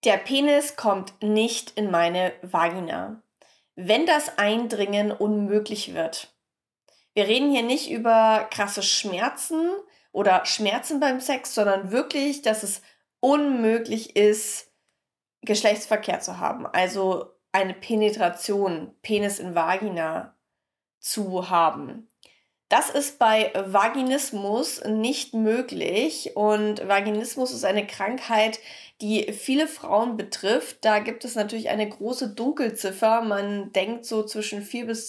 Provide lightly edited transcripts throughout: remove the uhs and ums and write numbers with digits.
Der Penis kommt nicht in meine Vagina, wenn das Eindringen unmöglich wird. Wir reden hier nicht über krasse Schmerzen oder Schmerzen beim Sex, sondern wirklich, dass es unmöglich ist, Geschlechtsverkehr zu haben. Also eine Penetration, Penis in Vagina zu haben. Das ist bei Vaginismus nicht möglich und Vaginismus ist eine Krankheit, die viele Frauen betrifft. Da gibt es natürlich eine große Dunkelziffer. Man denkt so zwischen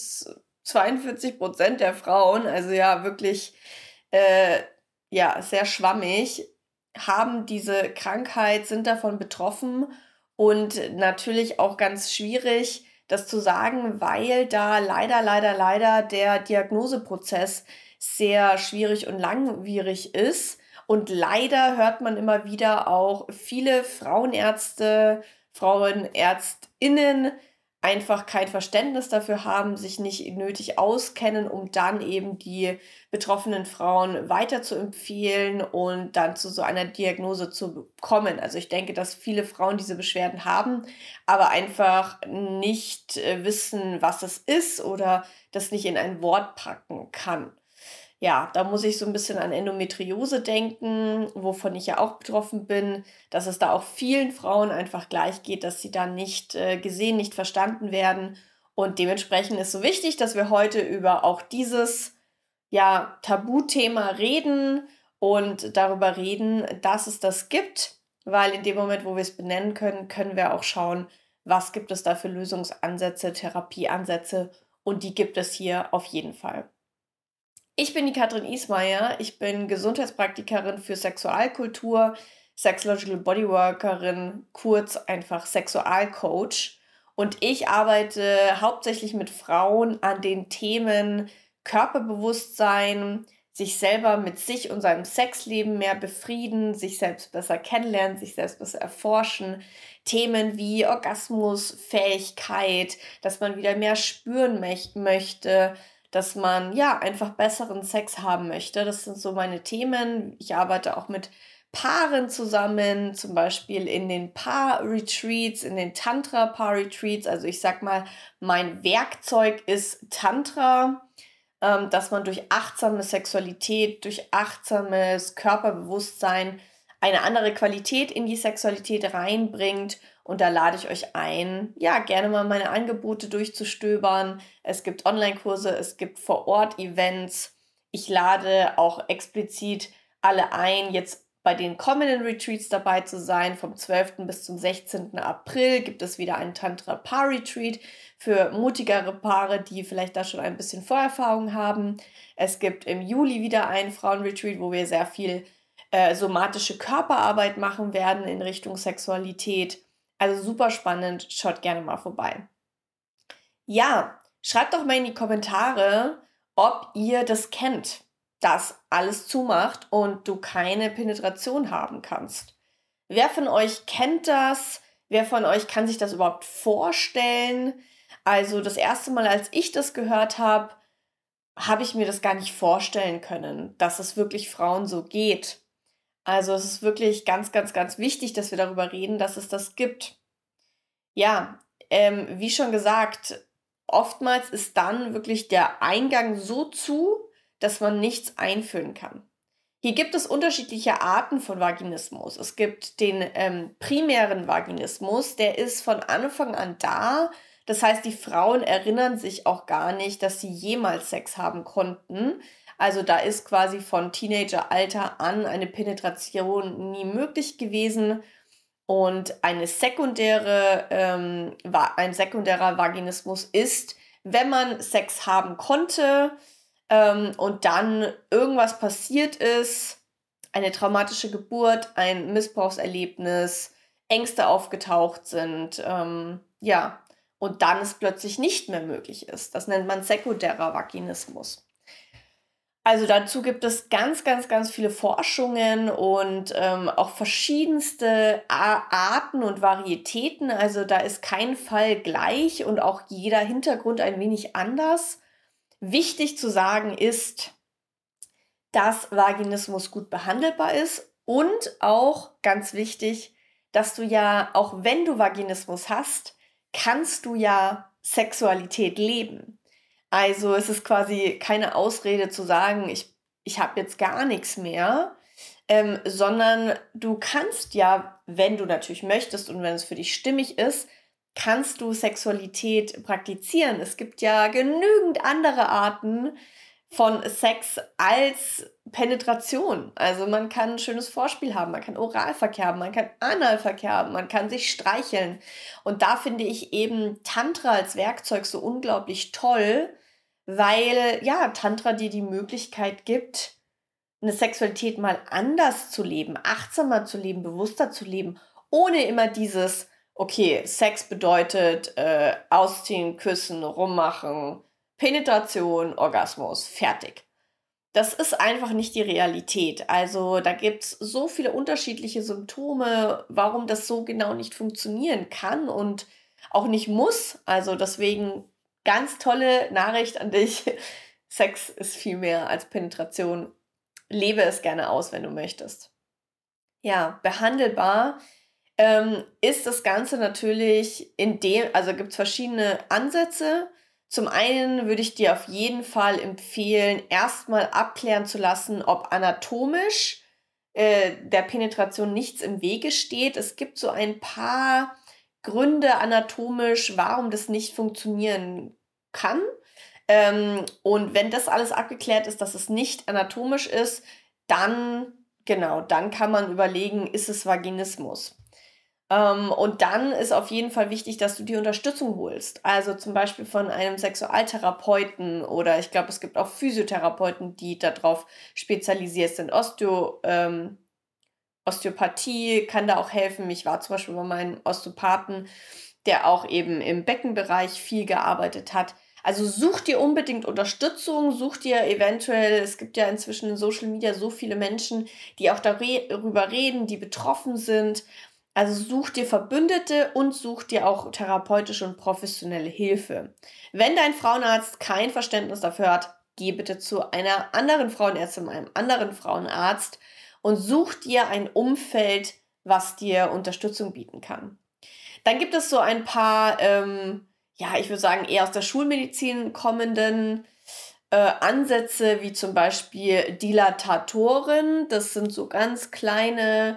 4 bis 42% der Frauen, also ja wirklich äh, ja, sehr schwammig, haben diese Krankheit, sind davon betroffen und natürlich auch ganz schwierig, das zu sagen, weil da leider der Diagnoseprozess sehr schwierig und langwierig ist. Und leider hört man immer wieder auch viele Frauenärzte, Frauenärztinnen einfach kein Verständnis dafür haben, sich nicht nötig auskennen, um dann eben die betroffenen Frauen weiter zu empfehlen und dann zu so einer Diagnose zu kommen. Also ich denke, dass viele Frauen diese Beschwerden haben, aber einfach nicht wissen, was es ist oder das nicht in ein Wort packen kann. Ja, da muss ich so ein bisschen an Endometriose denken, wovon ich ja auch betroffen bin, dass es da auch vielen Frauen einfach gleich geht, dass sie da nicht gesehen, nicht verstanden werden. Und dementsprechend ist so wichtig, dass wir heute über auch dieses ja, Tabuthema reden und darüber reden, dass es das gibt, weil in dem Moment, wo wir es benennen können, können wir auch schauen, was gibt es da für Lösungsansätze, Therapieansätze und die gibt es hier auf jeden Fall. Ich bin die Katrin Ismayer, ich bin Gesundheitspraktikerin für Sexualkultur, Sexological Bodyworkerin, kurz einfach Sexualcoach. Und ich arbeite hauptsächlich mit Frauen an den Themen Körperbewusstsein, sich selber mit sich und seinem Sexleben mehr befrieden, sich selbst besser kennenlernen, sich selbst besser erforschen. Themen wie Orgasmus, Fähigkeit, dass man wieder mehr spüren möchte, dass man ja einfach besseren Sex haben möchte. Das sind so meine Themen. Ich arbeite auch mit Paaren zusammen, zum Beispiel in den Paar-Retreats, in den Tantra-Paar-Retreats. Also ich sag mal, mein Werkzeug ist Tantra, dass man durch achtsame Sexualität, durch achtsames Körperbewusstsein eine andere Qualität in die Sexualität reinbringt. Und da lade ich euch ein, ja, gerne mal meine Angebote durchzustöbern. Es gibt Online-Kurse, es gibt Vor-Ort-Events. Ich lade auch explizit alle ein, jetzt bei den kommenden Retreats dabei zu sein. Vom 12. bis zum 16. April gibt es wieder einen Tantra-Paar-Retreat für mutigere Paare, die vielleicht da schon ein bisschen Vorerfahrung haben. Es gibt im Juli wieder einen Frauenretreat, wo wir sehr viel somatische Körperarbeit machen werden in Richtung Sexualität. Also super spannend, schaut gerne mal vorbei. Ja, schreibt doch mal in die Kommentare, ob ihr das kennt, dass alles zumacht und du keine Penetration haben kannst. Wer von euch kennt das? Wer von euch kann sich das überhaupt vorstellen? Also das erste Mal, als ich das gehört habe, habe ich mir das gar nicht vorstellen können, dass es wirklich Frauen so geht. Also es ist wirklich ganz wichtig, dass wir darüber reden, dass es das gibt. Ja, wie schon gesagt, oftmals ist dann wirklich der Eingang so zu, dass man nichts einführen kann. Hier gibt es unterschiedliche Arten von Vaginismus. Es gibt den primären Vaginismus, der ist von Anfang an da. Das heißt, die Frauen erinnern sich auch gar nicht, dass sie jemals Sex haben konnten. Also da ist quasi von Teenageralter an eine Penetration nie möglich gewesen. Und ein sekundärer Vaginismus ist, wenn man Sex haben konnte, und dann irgendwas passiert ist, eine traumatische Geburt, ein Missbrauchserlebnis, Ängste aufgetaucht sind, ja, und dann es plötzlich nicht mehr möglich ist. Das nennt man sekundärer Vaginismus. Also dazu gibt es ganz viele Forschungen und auch verschiedenste Arten und Varietäten. Also da ist kein Fall gleich und auch jeder Hintergrund ein wenig anders. Wichtig zu sagen ist, dass Vaginismus gut behandelbar ist und auch ganz wichtig, dass du ja, auch wenn du Vaginismus hast, kannst du ja Sexualität leben. Also es ist quasi keine Ausrede zu sagen, ich habe jetzt gar nichts mehr, sondern du kannst ja, wenn du natürlich möchtest und wenn es für dich stimmig ist, kannst du Sexualität praktizieren. Es gibt ja genügend andere Arten von Sex als Penetration. Also man kann ein schönes Vorspiel haben, man kann Oralverkehr haben, man kann Analverkehr haben, man kann sich streicheln. Und da finde ich eben Tantra als Werkzeug so unglaublich toll, weil ja Tantra dir die Möglichkeit gibt, eine Sexualität mal anders zu leben, achtsamer zu leben, bewusster zu leben, ohne immer dieses, okay, Sex bedeutet ausziehen, küssen, rummachen, Penetration, Orgasmus, fertig. Das ist einfach nicht die Realität. Also da gibt es so viele unterschiedliche Symptome, warum das so genau nicht funktionieren kann und auch nicht muss. Also deswegen ganz tolle Nachricht an dich. Sex ist viel mehr als Penetration. Lebe es gerne aus, wenn du möchtest. Ja, behandelbar ist das Ganze natürlich also gibt es verschiedene Ansätze. Zum einen würde ich dir auf jeden Fall empfehlen, erstmal abklären zu lassen, ob anatomisch der Penetration nichts im Wege steht. Es gibt so ein paar Gründe anatomisch, warum das nicht funktionieren kann. Und wenn das alles abgeklärt ist, dass es nicht anatomisch ist, dann, genau, dann kann man überlegen, ist es Vaginismus? Und dann ist auf jeden Fall wichtig, dass du die Unterstützung holst. Also zum Beispiel von einem Sexualtherapeuten oder ich glaube, es gibt auch Physiotherapeuten, die darauf spezialisiert sind. Osteopathie kann da auch helfen. Ich war zum Beispiel bei meinem Osteopathen, der auch eben im Beckenbereich viel gearbeitet hat. Also such dir unbedingt Unterstützung, such dir eventuell, es gibt ja inzwischen in Social Media so viele Menschen, die auch darüber reden, die betroffen sind. Also such dir Verbündete und such dir auch therapeutische und professionelle Hilfe. Wenn dein Frauenarzt kein Verständnis dafür hat, geh bitte zu einer anderen Frauenärztin, einem anderen Frauenarzt und such dir ein Umfeld, was dir Unterstützung bieten kann. Dann gibt es so ein paar, ja, ich würde sagen, eher aus der Schulmedizin kommenden Ansätze, wie zum Beispiel Dilatatoren. Das sind so ganz kleine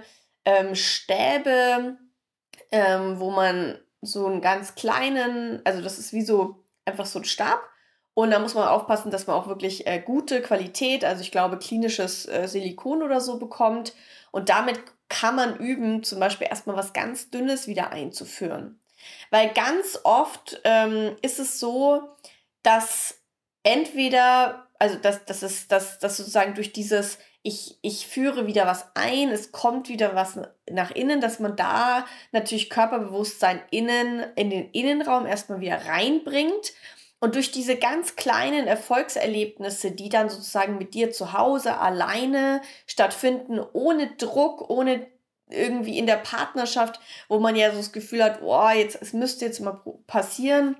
Stäbe, wo man so einen ganz kleinen, also das ist wie so einfach so ein Stab. Und da muss man aufpassen, dass man auch wirklich gute Qualität, also ich glaube klinisches Silikon oder so bekommt. Und damit kann man üben, zum Beispiel erstmal was ganz Dünnes wieder einzuführen. Weil ganz oft ist es so, dass entweder, also dass sozusagen durch dieses, ich führe wieder was ein, es kommt wieder was nach innen, dass man da natürlich Körperbewusstsein in den Innenraum erstmal wieder reinbringt. Und durch diese ganz kleinen Erfolgserlebnisse, die dann sozusagen mit dir zu Hause alleine stattfinden, ohne Druck, ohne irgendwie in der Partnerschaft, wo man ja so das Gefühl hat, oh, es müsste jetzt mal passieren,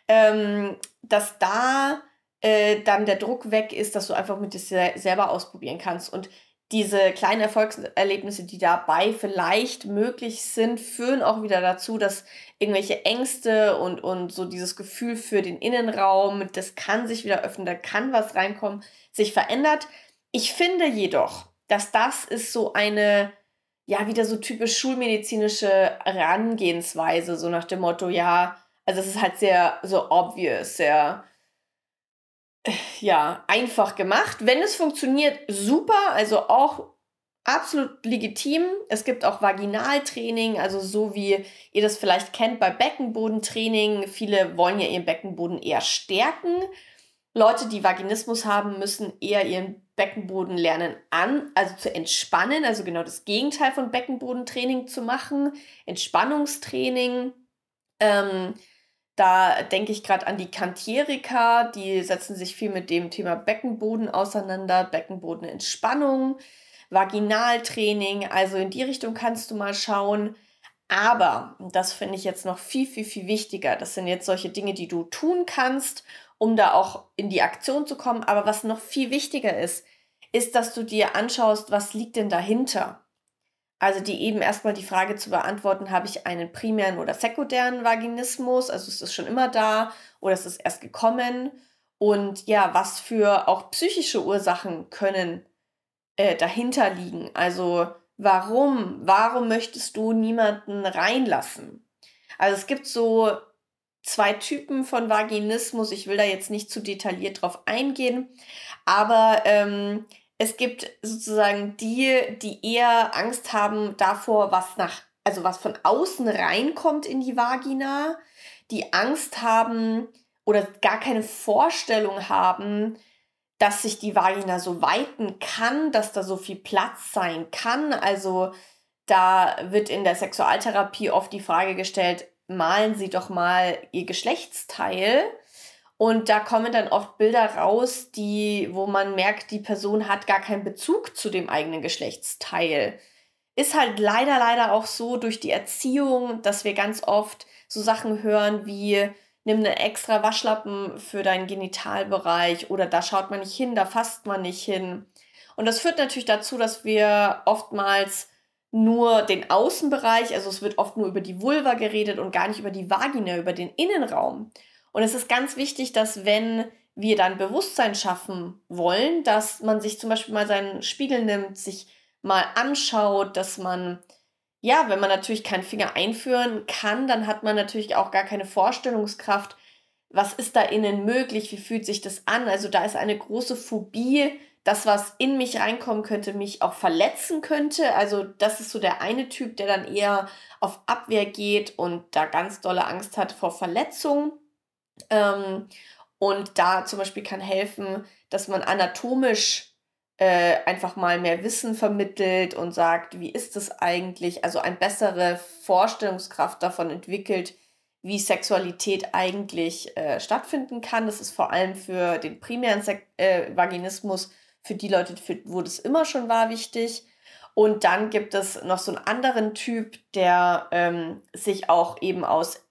dass da dann der Druck weg ist, dass du einfach mit dir selber ausprobieren kannst. Und diese kleinen Erfolgserlebnisse, die dabei vielleicht möglich sind, führen auch wieder dazu, dass irgendwelche Ängste und so dieses Gefühl für den Innenraum, das kann sich wieder öffnen, da kann was reinkommen, sich verändert. Ich finde jedoch, dass das ist so eine, ja, wieder so typisch schulmedizinische Herangehensweise, so nach dem Motto, ja, also es ist halt sehr so obvious, sehr ja, einfach gemacht. Wenn es funktioniert, super, also auch absolut legitim. Es gibt auch Vaginaltraining, also so wie ihr das vielleicht kennt bei Beckenbodentraining. Viele wollen ja ihren Beckenboden eher stärken. Leute, die Vaginismus haben, müssen eher ihren Beckenboden lernen also zu entspannen, also genau das Gegenteil von Beckenbodentraining zu machen. Entspannungstraining. Da denke ich gerade an die Kantieriker, die setzen sich viel mit dem Thema Beckenboden auseinander, Beckenbodenentspannung, Vaginaltraining, also in die Richtung kannst du mal schauen. Aber, und das finde ich jetzt noch viel, viel, viel wichtiger, das sind jetzt solche Dinge, die du tun kannst, um da auch in die Aktion zu kommen. Aber was noch viel wichtiger ist, ist, dass du dir anschaust, was liegt denn dahinter? Also die eben erstmal die Frage zu beantworten, habe ich einen primären oder sekundären Vaginismus? Also ist es schon immer da oder ist es erst gekommen? Und ja, was für auch psychische Ursachen können dahinter liegen? Also warum möchtest du niemanden reinlassen? Also es gibt so zwei Typen von Vaginismus. Ich will da jetzt nicht zu detailliert drauf eingehen, aber es gibt sozusagen die eher Angst haben davor, also was von außen reinkommt in die Vagina, die Angst haben oder gar keine Vorstellung haben, dass sich die Vagina so weiten kann, dass da so viel Platz sein kann. Also da wird in der Sexualtherapie oft die Frage gestellt, malen Sie doch mal Ihr Geschlechtsteil. Und da kommen dann oft Bilder raus, wo man merkt, die Person hat gar keinen Bezug zu dem eigenen Geschlechtsteil. Ist halt leider auch so durch die Erziehung, dass wir ganz oft so Sachen hören wie, nimm einen extra Waschlappen für deinen Genitalbereich oder da schaut man nicht hin, da fasst man nicht hin. Und das führt natürlich dazu, dass wir oftmals nur den Außenbereich, also es wird oft nur über die Vulva geredet und gar nicht über die Vagina, über den Innenraum. Und es ist ganz wichtig, dass wenn wir dann Bewusstsein schaffen wollen, dass man sich zum Beispiel mal seinen Spiegel nimmt, sich mal anschaut, dass man, ja, wenn man natürlich keinen Finger einführen kann, dann hat man natürlich auch gar keine Vorstellungskraft, was ist da innen möglich, wie fühlt sich das an. Also da ist eine große Phobie, das, was in mich reinkommen könnte, mich auch verletzen könnte. Also das ist so der eine Typ, der dann eher auf Abwehr geht und da ganz dolle Angst hat vor Verletzung. Ähm, und da zum Beispiel kann helfen, dass man anatomisch einfach mal mehr Wissen vermittelt und sagt, wie ist es eigentlich, also eine bessere Vorstellungskraft davon entwickelt, wie Sexualität eigentlich stattfinden kann. Das ist vor allem für den primären Vaginismus, für die Leute, wo das immer schon war, wichtig. Und dann gibt es noch so einen anderen Typ, der sich auch eben aus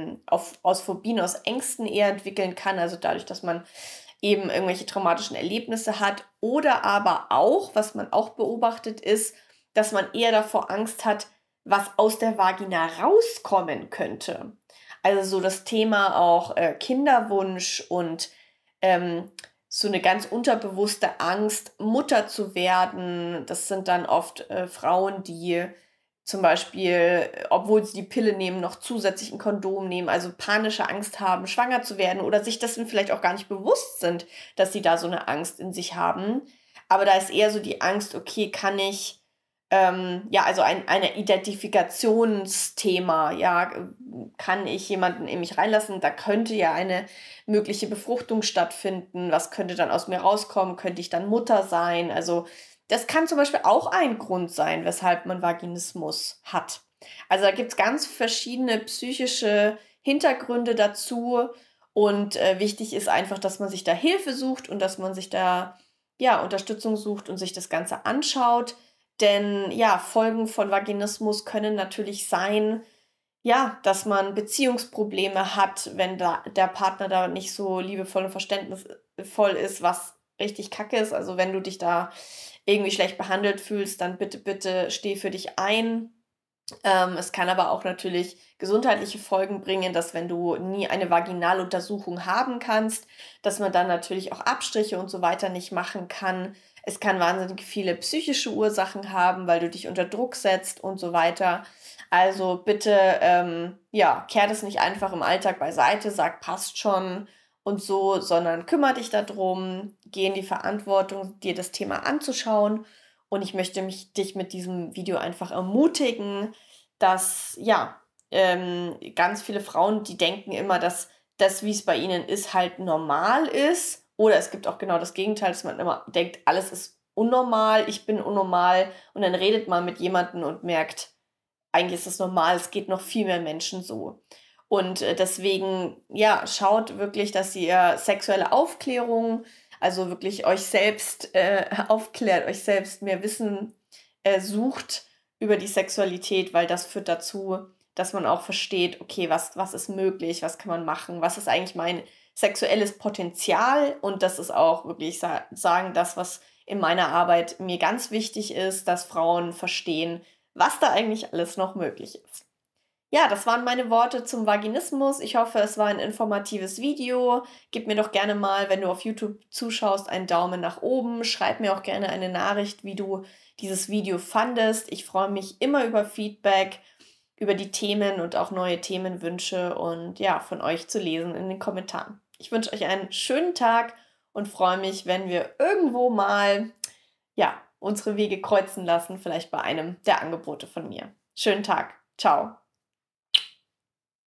Phobien, aus Ängsten eher entwickeln kann. Also dadurch, dass man eben irgendwelche traumatischen Erlebnisse hat. Oder aber auch, was man auch beobachtet, ist, dass man eher davor Angst hat, was aus der Vagina rauskommen könnte. Also so das Thema auch Kinderwunsch und so eine ganz unterbewusste Angst, Mutter zu werden. Das sind dann oft Frauen, die zum Beispiel, obwohl sie die Pille nehmen, noch zusätzlich ein Kondom nehmen, also panische Angst haben, schwanger zu werden oder sich dessen vielleicht auch gar nicht bewusst sind, dass sie da so eine Angst in sich haben. Aber da ist eher so die Angst, okay, kann ich, ja, also eine Identifikationsthema, ja, kann ich jemanden in mich reinlassen? Da könnte ja eine mögliche Befruchtung stattfinden. Was könnte dann aus mir rauskommen? Könnte ich dann Mutter sein? Also das kann zum Beispiel auch ein Grund sein, weshalb man Vaginismus hat. Also da gibt es ganz verschiedene psychische Hintergründe dazu und wichtig ist einfach, dass man sich da Hilfe sucht und dass man sich da ja Unterstützung sucht und sich das Ganze anschaut. Denn ja, Folgen von Vaginismus können natürlich sein, ja, dass man Beziehungsprobleme hat, wenn da der Partner da nicht so liebevoll und verständnisvoll ist, was richtig kacke ist. Also wenn du dich da irgendwie schlecht behandelt fühlst, dann bitte steh für dich ein. Es kann aber auch natürlich gesundheitliche Folgen bringen, dass wenn du nie eine Vaginaluntersuchung haben kannst, dass man dann natürlich auch Abstriche und so weiter nicht machen kann. Es kann wahnsinnig viele psychische Ursachen haben, weil du dich unter Druck setzt und so weiter. Also bitte, ja, kehr das nicht einfach im Alltag beiseite, sag, passt schon und so, sondern kümmere dich darum, geh in die Verantwortung, dir das Thema anzuschauen. Und ich möchte dich mit diesem Video einfach ermutigen, dass, ja, ganz viele Frauen, die denken immer, dass das, wie es bei ihnen ist, halt normal ist. Oder es gibt auch genau das Gegenteil, dass man immer denkt, alles ist unnormal, ich bin unnormal. Und dann redet man mit jemandem und merkt, eigentlich ist es normal, es geht noch viel mehr Menschen so. Und deswegen, ja, schaut wirklich, dass ihr sexuelle Aufklärung, also wirklich euch selbst aufklärt, euch selbst mehr Wissen sucht über die Sexualität, weil das führt dazu, dass man auch versteht, okay, was ist möglich, was kann man machen, was ist eigentlich mein sexuelles Potenzial und das ist auch wirklich sagen, das, was in meiner Arbeit mir ganz wichtig ist, dass Frauen verstehen, was da eigentlich alles noch möglich ist. Ja, das waren meine Worte zum Vaginismus. Ich hoffe, es war ein informatives Video. Gib mir doch gerne mal, wenn du auf YouTube zuschaust, einen Daumen nach oben. Schreib mir auch gerne eine Nachricht, wie du dieses Video fandest. Ich freue mich immer über Feedback, über die Themen und auch neue Themenwünsche und ja, von euch zu lesen in den Kommentaren. Ich wünsche euch einen schönen Tag und freue mich, wenn wir irgendwo mal, ja, unsere Wege kreuzen lassen, vielleicht bei einem der Angebote von mir. Schönen Tag. Ciao.